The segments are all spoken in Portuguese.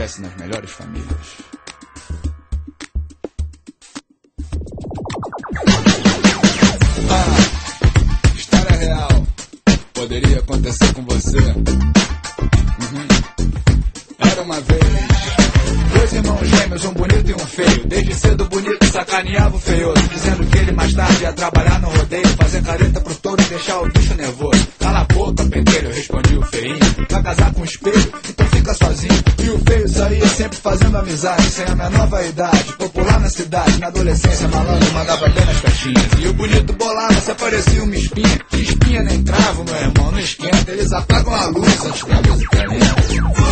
acontece nas melhores famílias. História real. Poderia acontecer com você. Era uma vez dois irmãos gêmeos, um bonito e um feio. Desde cedo o bonito sacaneava o feioso, dizendo que ele mais tarde ia trabalhar no rodeio, fazer careta pro touro e deixar o bicho nervoso. Cala a boca, pentelho, respondia o feinho. Vai casar com um espelho, então fica sozinho. E o feio saía sempre fazendo amizade, sem a menor vaidade, popular na cidade. Na adolescência malandro mandava bem nas caixinhas. E o bonito bolava, se aparecia uma espinha. Que espinha nem travo, meu irmão, não esquenta. Eles apagam a luz antes que a música lenta.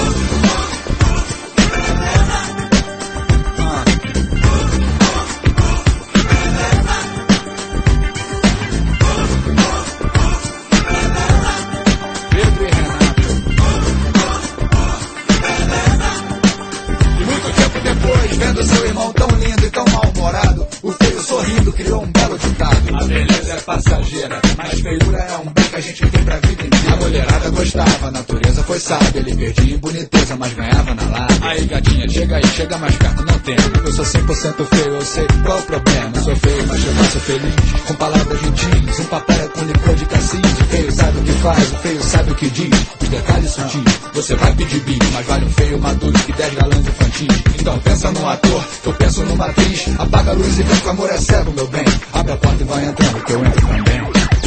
Vendo seu irmão tão lindo e tão mal-humorado, o feio sorrindo criou um belo ditado: a beleza é passageira, mas feiura é um bem que a gente tem pra vida inteira. A mulherada gostava, a natureza foi sábia. Ele perdia em boniteza, mas ganhava na lábia. Aí gatinha, chega aí, chega mais perto, não temo. Eu sou 100% feio, eu sei qual o problema. Sou feio, mas eu faço feliz, com palavras gentis. Um papel com licor de cassis. O feio sabe o que faz, o feio sabe o que diz. Os detalhes sutis, você vai pedir bico, mas vale um feio maduro que 10 galãs infantis. Então pensa num ator, eu penso numa atriz. Apaga a luz e vem que o amor é cego, meu bem. Abre a porta e vai entrando, que eu entro também.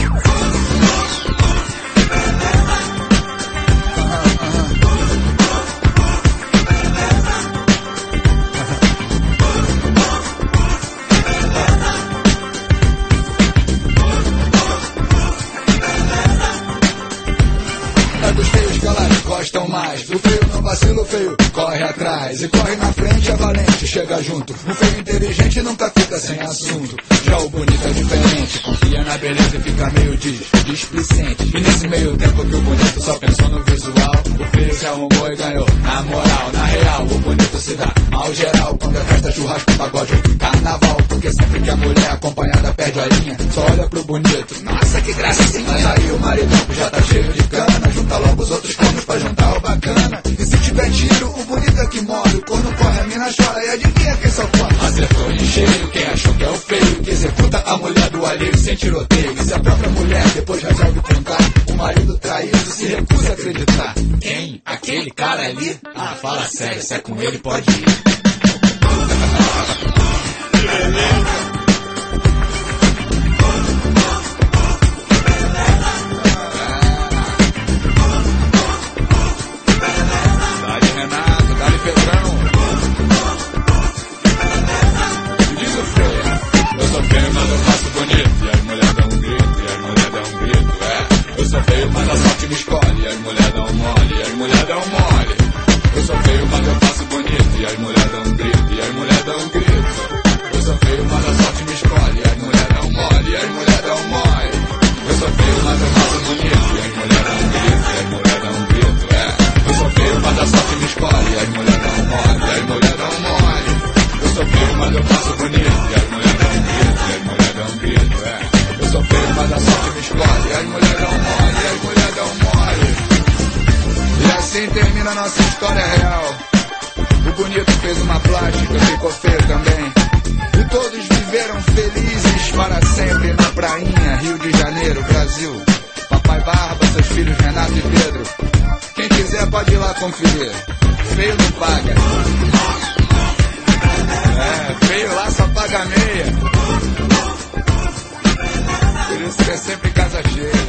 Gostam mais. O feio não vacila, o feio corre atrás. E corre na frente, é valente, chega junto. O feio inteligente nunca fica sem assunto. Já o bonito é diferente, confia na beleza e fica meio displicente. E nesse meio tempo que o bonito só pensou no visual, o feio se arrumou e ganhou. Na moral, na real, o bonito se dá ao geral. Quando é festa, churrasco, pagode, carnaval. Porque sempre que a mulher acompanhada perde a linha, só olha pro bonito. Nossa, que gracinha. Mas aí o maridão já tá cheio de cana, junta logo os outros cornos pra juntar o bacana. E se tiver tiro, o bonito é que morre. O corno corre, a mina chora e adivinha quem só corre. Acertou em cheio, quem achou que é o feio, que executa a mulher do alheio sem tiroteio. E se a própria mulher depois resolve contar, o marido traído se recusa a acreditar. Quem? Aquele cara ali? Ah, fala sério, se é com ele pode ir. Que beleza. Mas a sorte me escolhe, e as mulheres dão mole, e as mulheres dão mole. Eu sou feio, mas eu faço bonito, e as mulheres dão grito, e as mulheres dão grito. Eu sou feio, mas a sorte me escolhe, e as mulheres dão mole, e as mulheres dão mole. Eu sou feio, mas eu faço bonito, e as mulheres dão grito, e as mulheres dão grito. Eu sou feio, mas a sorte me escolhe, e as mulheres dão mole, e as mulheres dão mole. Eu sou feio, mas eu faço bonito, e as mulheres dão grito, e as mulheres dão grito. Eu sou feio, mas a sorte me escolhe, e as mulheres dão mole, e as mulheres dão mole. E assim termina a nossa história real. O bonito fez uma plástica, ficou feio também. E todos viveram felizes para sempre na prainha, Rio de Janeiro, Brasil. Papai Barba, seus filhos Renato e Pedro. Quem quiser pode ir lá conferir. Feio não paga. Feio lá só paga meia. Por isso que é sempre casa cheia.